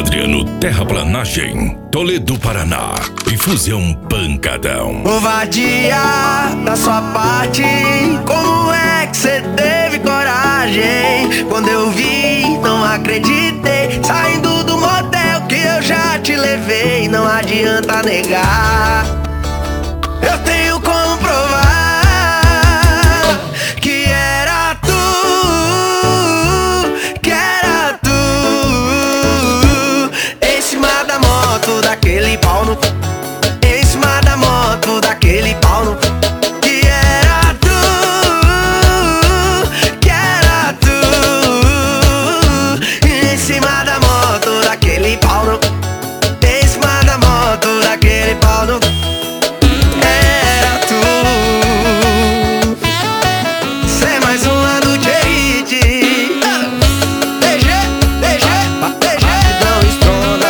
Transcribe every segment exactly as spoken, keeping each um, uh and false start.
Adriano Terraplanagem, Toledo, Paraná e Fusão Pancadão. Covardia da sua parte, como é que cê teve coragem? Quando eu vi, não acreditei, saindo do motel que eu já te levei. Não adianta negar, eu tenho como provar que era tu, que era tu. Em cima da moto, daquele pau no... Em cima da moto, daquele pau no... Que era tu, que era tu. Em cima da moto, daquele pau no... Em cima da moto, daquele pau no... Era tu. Cê mais uma do J-Hit. D G, D G, D G, não estrona.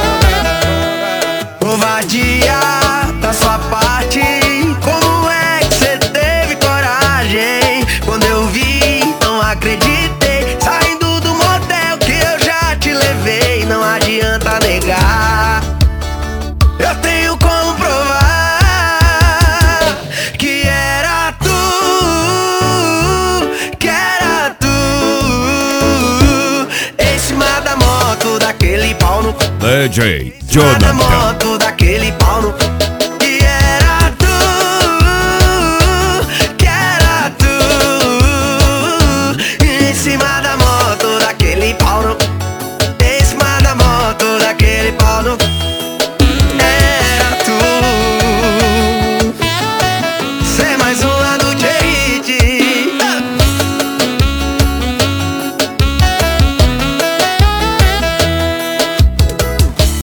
Covardia da sua parte, como é que cê teve coragem? Quando eu vi, não acreditei, saindo do motel que eu já te levei. Não adianta negar, eu tenho como provar que era tu, que era tu. Em cima da moto, daquele pau no... D J Em cima da Jonathan. moto, daquele pau no...